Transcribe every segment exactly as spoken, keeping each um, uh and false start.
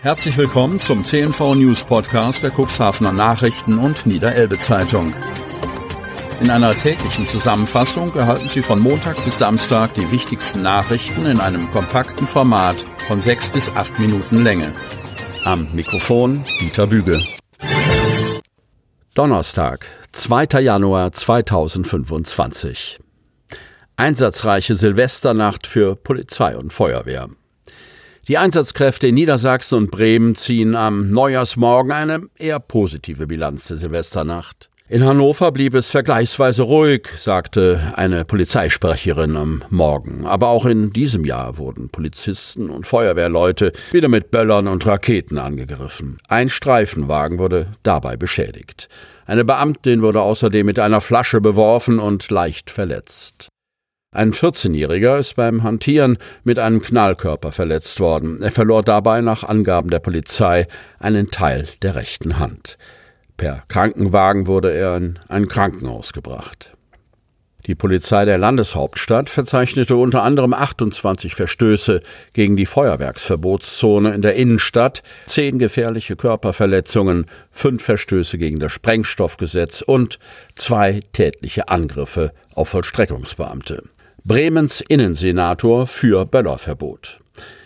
Herzlich willkommen zum C N V News Podcast der Cuxhavener Nachrichten und Niederelbe Zeitung. In einer täglichen Zusammenfassung erhalten Sie von Montag bis Samstag die wichtigsten Nachrichten in einem kompakten Format von sechs bis acht Minuten Länge. Am Mikrofon Dieter Büge. Donnerstag, zweiter Januar zweitausendfünfundzwanzig. Einsatzreiche Silvesternacht für Polizei und Feuerwehr. Die Einsatzkräfte in Niedersachsen und Bremen ziehen am Neujahrsmorgen eine eher positive Bilanz der Silvesternacht. In Hannover blieb es vergleichsweise ruhig, sagte eine Polizeisprecherin am Morgen. Aber auch in diesem Jahr wurden Polizisten und Feuerwehrleute wieder mit Böllern und Raketen angegriffen. Ein Streifenwagen wurde dabei beschädigt. Eine Beamtin wurde außerdem mit einer Flasche beworfen und leicht verletzt. Ein vierzehnjähriger ist beim Hantieren mit einem Knallkörper verletzt worden. Er verlor dabei nach Angaben der Polizei einen Teil der rechten Hand. Per Krankenwagen wurde er in ein Krankenhaus gebracht. Die Polizei der Landeshauptstadt verzeichnete unter anderem achtundzwanzig Verstöße gegen die Feuerwerksverbotszone in der Innenstadt, zehn gefährliche Körperverletzungen, fünf Verstöße gegen das Sprengstoffgesetz und zwei tätliche Angriffe auf Vollstreckungsbeamte. Bremens Innensenator für Böllerverbot.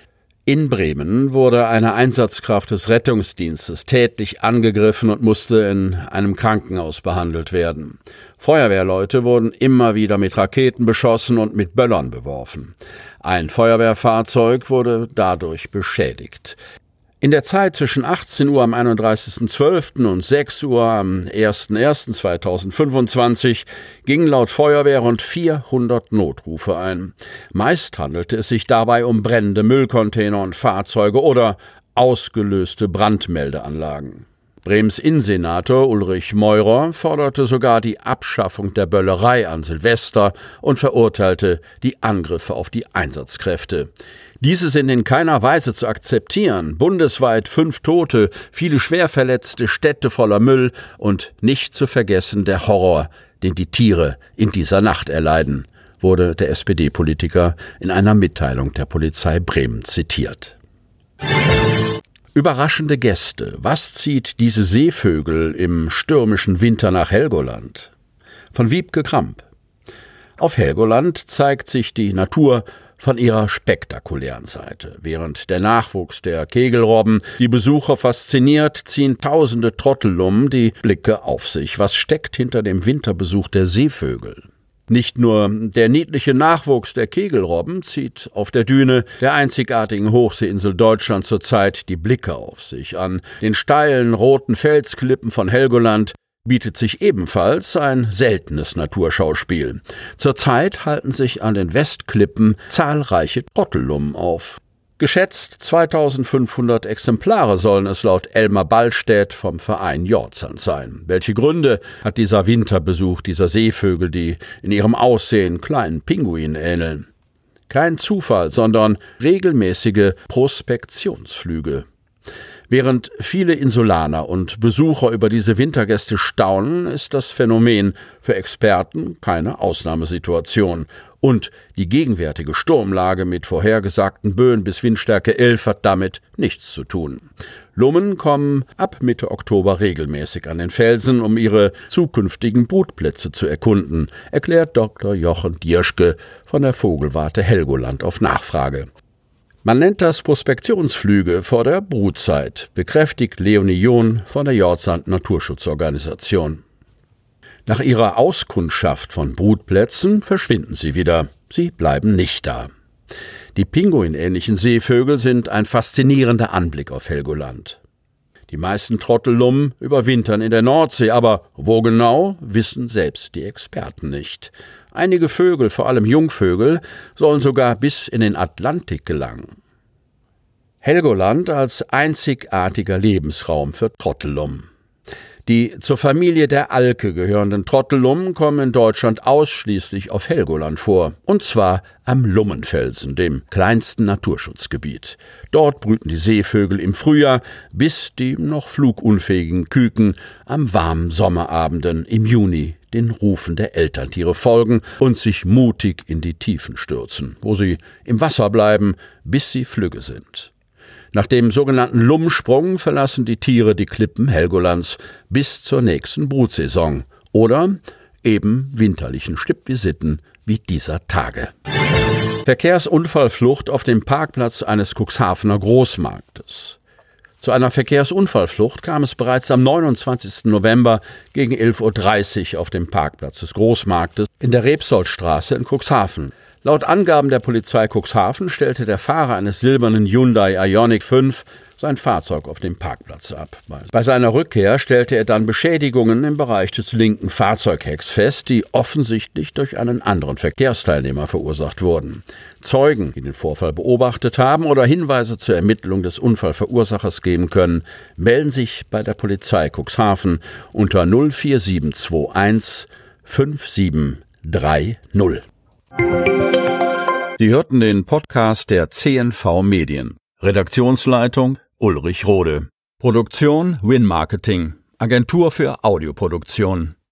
In Bremen wurde eine Einsatzkraft des Rettungsdienstes tätlich angegriffen und musste in einem Krankenhaus behandelt werden. Feuerwehrleute wurden immer wieder mit Raketen beschossen und mit Böllern beworfen. Ein Feuerwehrfahrzeug wurde dadurch beschädigt. In der Zeit zwischen achtzehn Uhr am einunddreißigsten zwölften und sechs Uhr am ersten ersten zweitausendfünfundzwanzig gingen laut Feuerwehr rund vierhundert Notrufe ein. Meist handelte es sich dabei um brennende Müllcontainer und Fahrzeuge oder ausgelöste Brandmeldeanlagen. Bremens Innensenator Ulrich Meurer forderte sogar die Abschaffung der Böllerei an Silvester und verurteilte die Angriffe auf die Einsatzkräfte. Diese sind in keiner Weise zu akzeptieren. Bundesweit fünf Tote, viele Schwerverletzte, Städte voller Müll und nicht zu vergessen der Horror, den die Tiere in dieser Nacht erleiden, wurde der S P D-Politiker in einer Mitteilung der Polizei Bremen zitiert. Überraschende Gäste. Was zieht diese Seevögel im stürmischen Winter nach Helgoland? Von Wiebke Kramp. Auf Helgoland zeigt sich die Natur von ihrer spektakulären Seite. Während der Nachwuchs der Kegelrobben die Besucher fasziniert, ziehen tausende Trottellummen die Blicke auf sich. Was steckt hinter dem Winterbesuch der Seevögel? Nicht nur der niedliche Nachwuchs der Kegelrobben zieht auf der Düne der einzigartigen Hochseeinsel Deutschland zurzeit die Blicke auf sich. An den steilen roten Felsklippen von Helgoland bietet sich ebenfalls ein seltenes Naturschauspiel. Zurzeit halten sich an den Westklippen zahlreiche Trottellummen auf. Geschätzt zweitausendfünfhundert Exemplare sollen es laut Elmar Ballstedt vom Verein Jordsand sein. Welche Gründe hat dieser Winterbesuch dieser Seevögel, die in ihrem Aussehen kleinen Pinguinen ähneln? Kein Zufall, sondern regelmäßige Prospektionsflüge. Während viele Insulaner und Besucher über diese Wintergäste staunen, ist das Phänomen für Experten keine Ausnahmesituation. Und die gegenwärtige Sturmlage mit vorhergesagten Böen bis Windstärke elf hat damit nichts zu tun. Lummen kommen ab Mitte Oktober regelmäßig an den Felsen, um ihre zukünftigen Brutplätze zu erkunden, erklärt Doktor Jochen Dierschke von der Vogelwarte Helgoland auf Nachfrage. Man nennt das Prospektionsflüge vor der Brutzeit, bekräftigt Leonie John von der Jordsand Naturschutzorganisation. Nach ihrer Auskundschaft von Brutplätzen verschwinden sie wieder. Sie bleiben nicht da. Die pinguinähnlichen Seevögel sind ein faszinierender Anblick auf Helgoland. Die meisten Trottellummen überwintern in der Nordsee, aber wo genau, wissen selbst die Experten nicht. Einige Vögel, vor allem Jungvögel, sollen sogar bis in den Atlantik gelangen. Helgoland als einzigartiger Lebensraum für Trottellummen. Die zur Familie der Alke gehörenden Trottellummen kommen in Deutschland ausschließlich auf Helgoland vor, und zwar am Lummenfelsen, dem kleinsten Naturschutzgebiet. Dort brüten die Seevögel im Frühjahr, bis die noch flugunfähigen Küken am warmen Sommerabenden im Juni den Rufen der Elterntiere folgen und sich mutig in die Tiefen stürzen, wo sie im Wasser bleiben, bis sie flügge sind. Nach dem sogenannten Lummsprung verlassen die Tiere die Klippen Helgolands bis zur nächsten Brutsaison oder eben winterlichen Stippvisiten wie dieser Tage. Verkehrsunfallflucht auf dem Parkplatz eines Cuxhavener Großmarktes. Zu einer Verkehrsunfallflucht kam es bereits am neunundzwanzigsten November gegen elf Uhr dreißig auf dem Parkplatz des Großmarktes in der Rebsoldstraße in Cuxhaven. Laut Angaben der Polizei Cuxhaven stellte der Fahrer eines silbernen Hyundai Ioniq fünf sein Fahrzeug auf dem Parkplatz ab. Bei seiner Rückkehr stellte er dann Beschädigungen im Bereich des linken Fahrzeughecks fest, die offensichtlich durch einen anderen Verkehrsteilnehmer verursacht wurden. Zeugen, die den Vorfall beobachtet haben oder Hinweise zur Ermittlung des Unfallverursachers geben können, melden sich bei der Polizei Cuxhaven unter null vier sieben zwei eins fünf sieben drei null. Sie hörten den Podcast der C N V Medien. Redaktionsleitung Ulrich Rode. Produktion Win Marketing, Agentur für Audioproduktion.